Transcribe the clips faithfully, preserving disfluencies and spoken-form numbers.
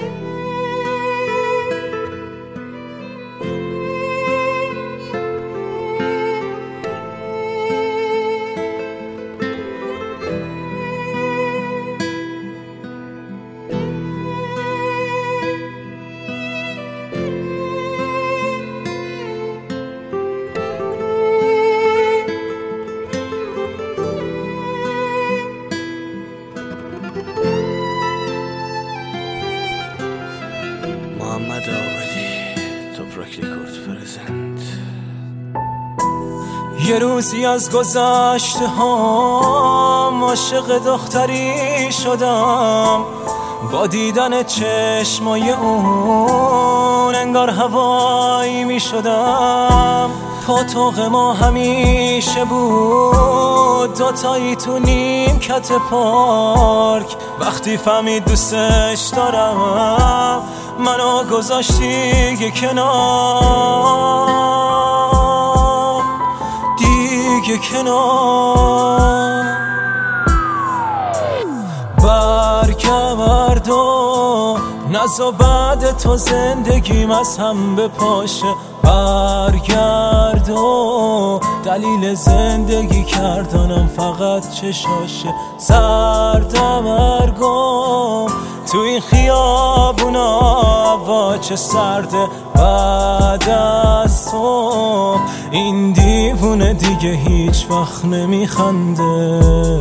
محمد آبادی توپراک ریکورد پرزنت. یه روزی از گذشته هام عاشق دختری شدم، با دیدن چشمای اون انگار هوایی می شدم. پاتوق ما همیشه بود دوتایی تو نیمکت پارک. وقتی فهمید دوستش دارم منو گذاشتی یه کنار دیگه کنار. برگرد و نزا بعد تو زندگیم از هم بپاشه. برگرد و دلیل زندگی کردنم فقط چشاشه. سردم ارگم تو این خیابونا هوا چه سرده. بعد از تو این دیوونه دیگه هیچ وقت نمیخنده.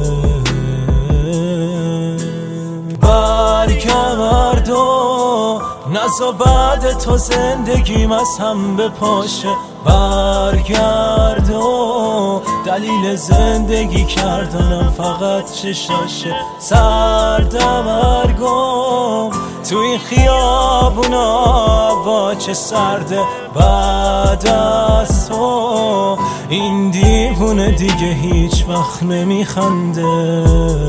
برگرد و نزا بعد تو زندگیم از هم بپاشه. برگرد و دلیل زندگی کردنم فقط چشاشه. سردم ارگم تو این خیابونا هوا چه سرده. بعد از تو این دیوونه دیگه هیچ وقت نمیخنده.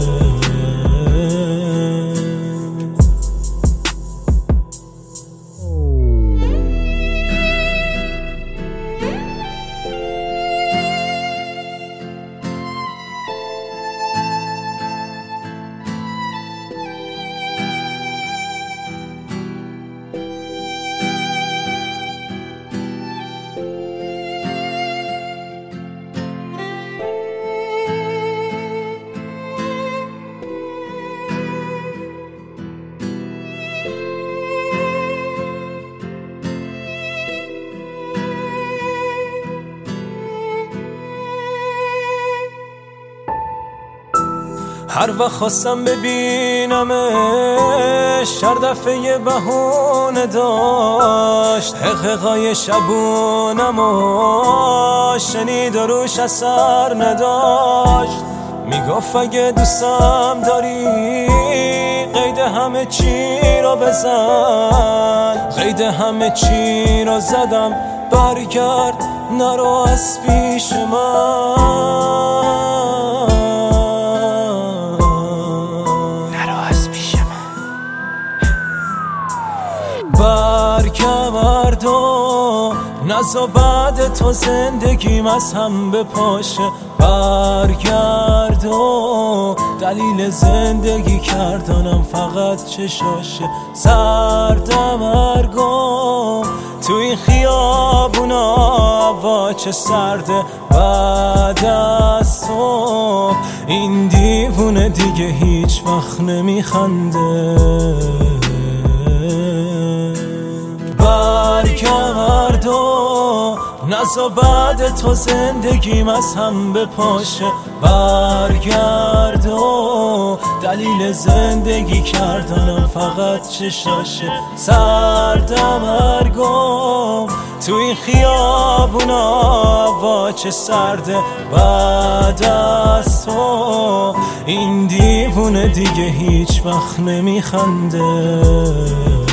هر وقت خواستم ببینمش هر دفعه یه بهونه داشت. حقیقای شبونمو شنید و روش اثر نداشت. میگفت اگه دوستم داری قید همه چی رو بزن. قید همه چی رو زدم. برگرد نرو از پیش من. برگرد و نزا بعد تو زندگیم از هم بپاشه. برگرد و دلیل زندگی کردنم فقط چشاشه. سردم ارگم تو این خیابونا هوا چه سرده. بعد از تو این دیوونه دیگه هیچ وقت نمیخنده. برگرد و نزا بعد تو زندگیم از هم بپاشه. برگرد و دلیل زندگی کردنم فقط چشاشه. سردم ارگم تو این خیابونا هوا چه سرده. بعد از تو این دیوونه دیگه هیچ وقت نمیخنده.